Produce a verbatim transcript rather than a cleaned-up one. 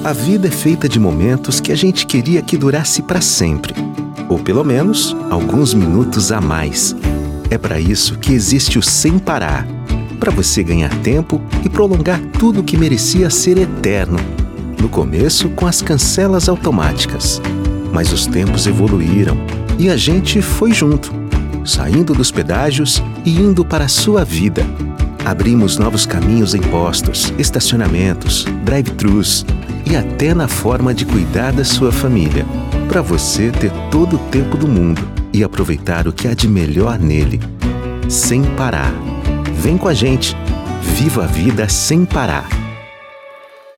A vida é feita de momentos que a gente queria que durasse para sempre, ou pelo menos alguns minutos a mais. É para isso que existe o Sem Parar, para você ganhar tempo e prolongar tudo que merecia ser eterno. No começo, com as cancelas automáticas, mas os tempos evoluíram e a gente foi junto, saindo dos pedágios e indo para a sua vida. Abrimos novos caminhos em postos, estacionamentos, drive-thrus e até na forma de cuidar da sua família, para você ter todo o tempo do mundo e aproveitar o que há de melhor nele. Sem Parar. Vem com a gente. Viva a vida sem parar.